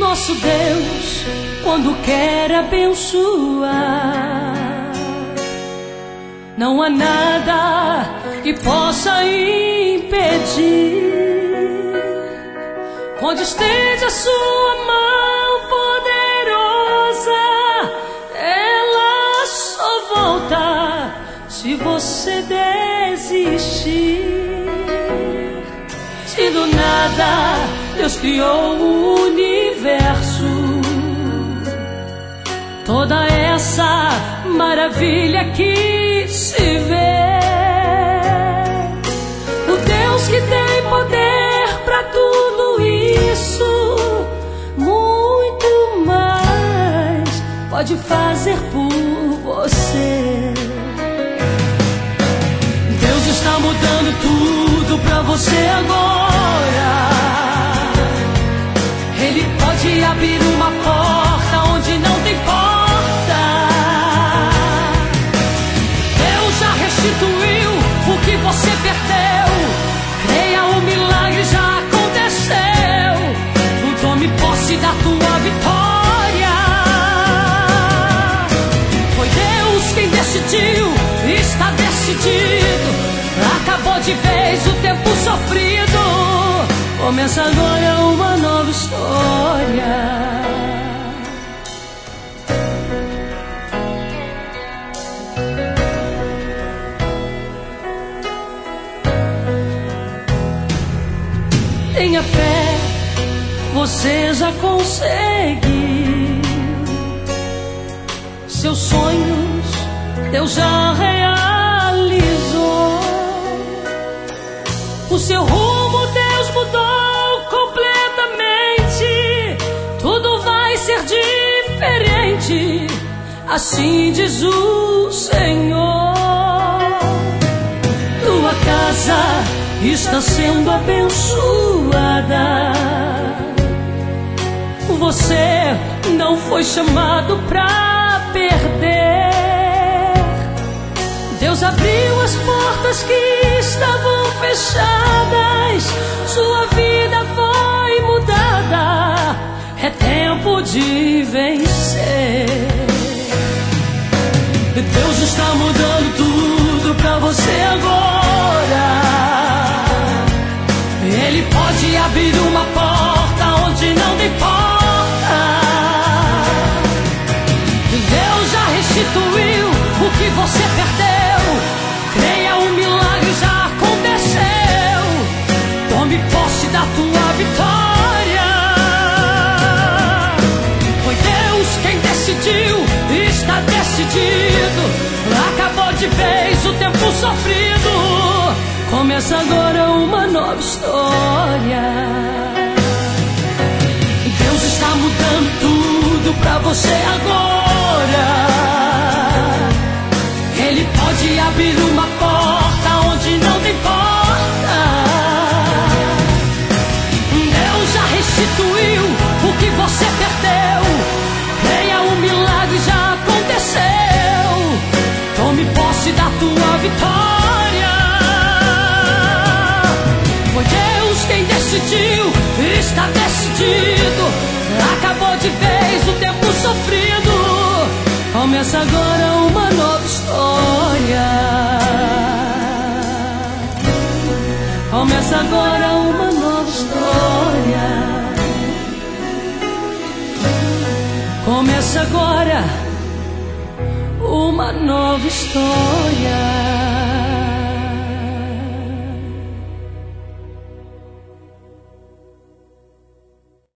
nosso Deus, quando quer abençoar, não há nada que possa impedir. Onde esteja sua mão poderosa, ela só volta se você desistir. Se do nada Deus criou o universo, toda essa maravilha que se vê, o Deus que tem poder para tudo isso, muito mais, pode fazer por você. Deus está mudando tudo pra você agora. Ele pode abrir uma porta onde não tem porta. Deus já restituiu o que você perdeu. Creia, o milagre já aconteceu. Tome posse da tua vitória. Foi Deus quem decidiu, está decidido. Acabou de vez o tempo sofrido. Começa agora uma nova história. Tenha fé, você já consegue. Seus sonhos Deus já realizou. O seu rumo Deus mudou completamente. Tudo vai ser diferente, assim diz o Senhor. Tua casa está sendo abençoada. Você não foi chamado pra perder. Deus abriu as portas que estavam fechadas. Sua vida foi mudada. É tempo de vencer. Deus está mudando tudo pra você agora. Ele pode abrir uma porta onde não tem porta. Deus já restituiu o que você perdeu. Creia, o milagre já aconteceu. Tome posse da tua vitória. Foi Deus quem decidiu, está decidido. Acabou de vez o tempo sofrido. Começa agora uma nova história. Deus está mudando tudo pra você agora. Ele pode abrir uma porta onde não tem porta. Deus já restituiu o que você perdeu. Creia, o milagre já aconteceu. Tome posse da tua vitória. Foi Deus quem decidiu, está decidido. Acabou de vez o tempo sofrido. Começa agora uma nova história. Começa agora uma nova história. Começa agora uma nova história.